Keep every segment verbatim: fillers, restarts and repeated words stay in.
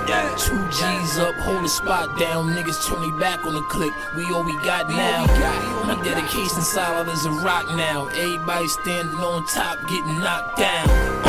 Yeah. Two G's up, hold the spot down. Niggas turn their back on the click. We all we got now. My dedication solid as a rock now. Everybody standing on top, getting knocked down.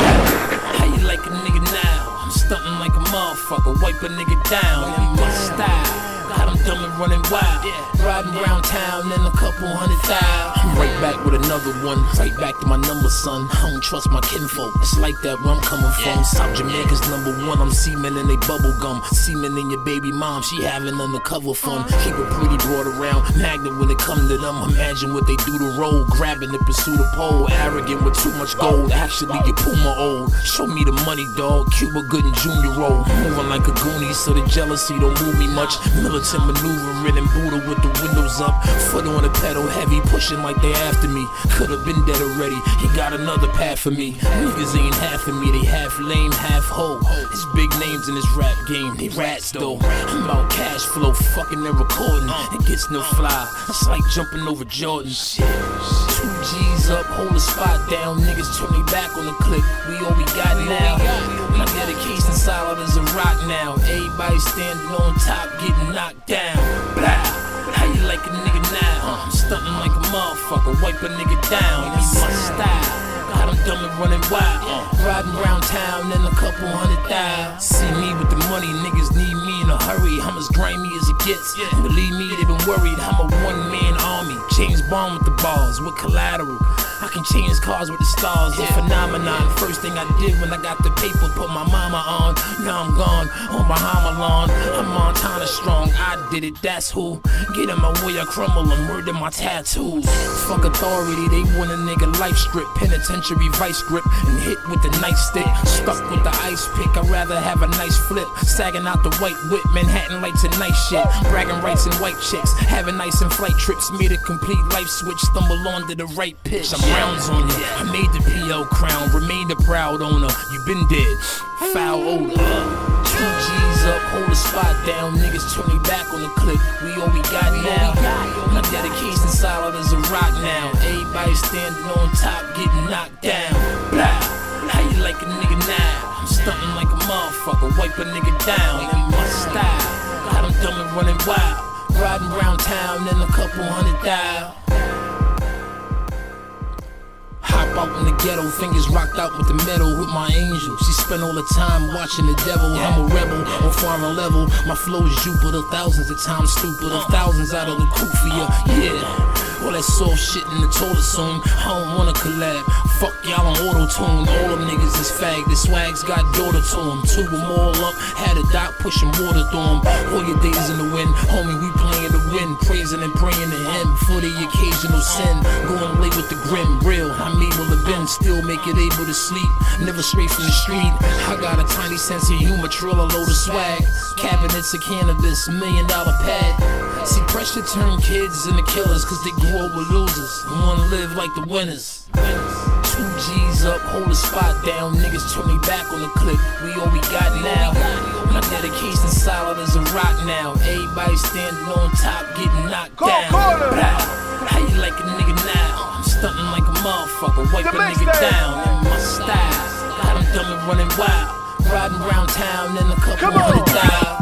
How you like a nigga now? I'm stunting like a motherfucker, wipe a nigga down. In my style. Got them dumb and running wild. Riding around town in a couple hundred thousand. I'm right back with another one. Right back to my number, son. I don't trust my kinfolk. It's like that where I'm coming from. South Jamaica's number one. I'm semen in they bubble gum. Semen in your baby mom. She having undercover fun. Keep it pretty broad around. Magnet when it come to them. Imagine what they do to roll. Grabbing the pursuit of pole. Arrogant with too much gold. Actually, you Puma old. Show me the money, dog. Cuba Good and Junior roll. Moving like a Goonie, so the jealousy don't move me much. Militant maneuvering and Buddha with the windows up. Foot on the pedal, heavy, pushing like they after me. Could've been dead already, he got another path for me. Niggas ain't half of me, they half lame, half hoe. There's big names in this rap game, they rats though. I'm about cash flow, fucking and recording. It gets no fly, it's like jumping over Jordan. Shit. Two G's up, hold the spot down. Niggas turn their back on the click, we all we got now. My dedication solid as a rock now. Everybody standing on top, getting knocked down. Blah. How you like a nigga now? I'm stunting like a motherfucker, wipe a nigga down. It's my style. Got them dumb and running wild. Riding around town in a couple hundred thousand. See me with the money, niggas need me in a hurry. I'm as grimy as it gets. And believe me, they been worried. I'm a one-man army. James Bond with the balls, with collateral. I can change cars with the stars, a phenomenon. First thing I did when I got the paper, put my mama on. Now I'm gone, on Bahama lawn. I'm Montana strong, I did it, that's who. Get in my way, I crumble and murder my tattoos. Fuck authority, they want a nigga life strip. Penitentiary vice grip and hit with the nightstick. Stuck with the ice pick, I'd rather have a nice flip. Sagging out the white whip, Manhattan lights and night shit. Bragging rights and white chicks, having nice and flight trips. Made a complete life switch, stumble onto the right pitch. I'm rounds on you, I made the P L crown, remain the proud owner. You been dead, foul odor. Two G's up, hold the spot down. Niggas turn their back on the clip, we all we got now. My dedication solid as a rock now. Everybody standing on top, getting knocked down. Blah. How you like a nigga now? I'm stunting like a motherfucker, wipe a nigga down. In my style, got them dumb and running wild. Riding around town in a couple hundred thousand. Hop out in the ghetto, fingers rocked out with the metal with my angel. She spent all the time watching the devil. I'm a rebel on foreign level. My flow is Jupiter, thousands of times stupider. Thousands out of the Kufia, yeah. All that soft shit in the toilet soon. I don't wanna collab. Fuck y'all on auto-tune. All them niggas is fag. The swag's got daughter to them. Two them all up. Had a doc pushing water through them. All your days in the wind. Homie, we playing to win. Praising and praying to him for the occasional sin. Going late with the grim. Real, I'm able to bend. Still make it able to sleep. Never straight from the street. I got a tiny sense of humor. Trill a load of swag. Cabinets of cannabis. Million dollar pad. See, pressure turn kids into killers. Cause they grow up with losers. And wanna live like the winners. Two G's up, hold the spot down. Niggas turn their back on the clip, we all we got now. My dedication solid as a rock now. Everybody standing on top, getting knocked down. Blah. How you like a nigga now? I'm stunting like a motherfucker, wipe a nigga down. In my style, got them dumb and running wild. Riding around town in a couple hundred thousand.